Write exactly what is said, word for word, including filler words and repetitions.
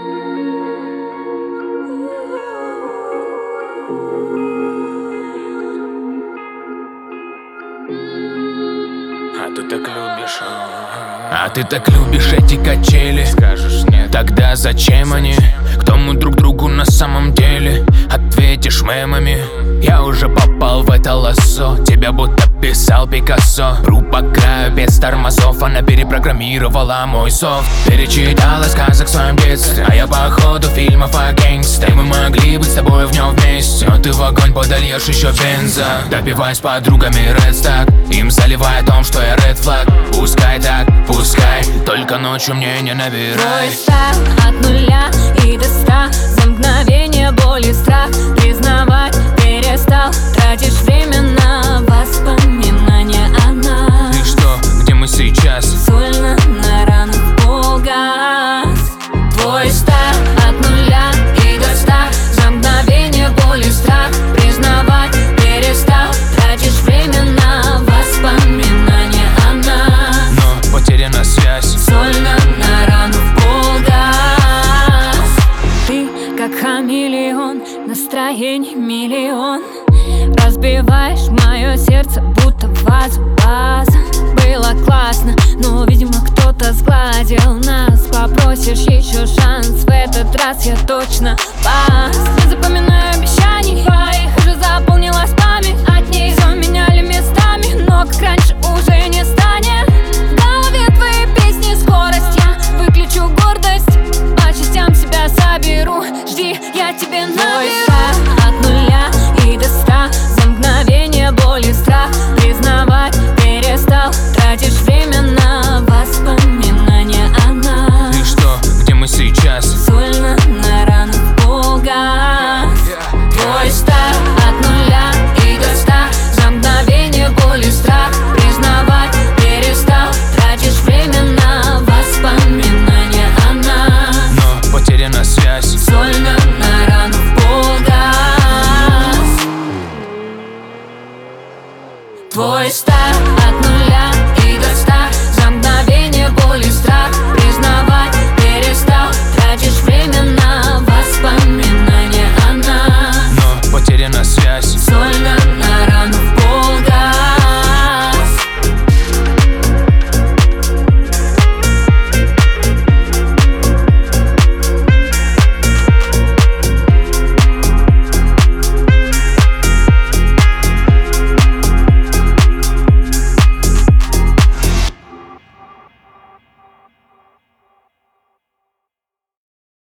А ты так любишь, а ты так любишь эти качели. Скажешь нет, тогда зачем они? Кто мы друг другу на самом деле? Ответишь мемами. Я уже попал в это лассо, тебя будто писал Пикассо. Пру по краю без тормозов, она перепрограммировала мой софт. Перечитала сказок в своем детстве, а я по ходу фильмов о гангстере. Мы могли быть с тобой в нем вместе, но ты в огонь подольешь еще бенза. Допивай с подругами Red Stack, им заливай о том, что я Red Flag. Пускай так, пускай, только ночью мне не набирай. Твой стайл от нуля и до ста, за мгновение боль и страх признавать перестал. Тратишь время на воспоминания о нас. Ты что, где мы сейчас? Сольно на ранах полгаз. Твой стайл от нуля и до ста, за мгновение боль и страх признавать перестал. Тратишь время на воспоминания о нас. Но потеряна связь. Сольно на рану полгаз. Ты как хамелеон, настроение миллион. Разбиваешь мое сердце, будто вазу база. Было классно, но, видимо, кто-то сгладил нас. Попросишь еще шанс, в этот раз я точно пас.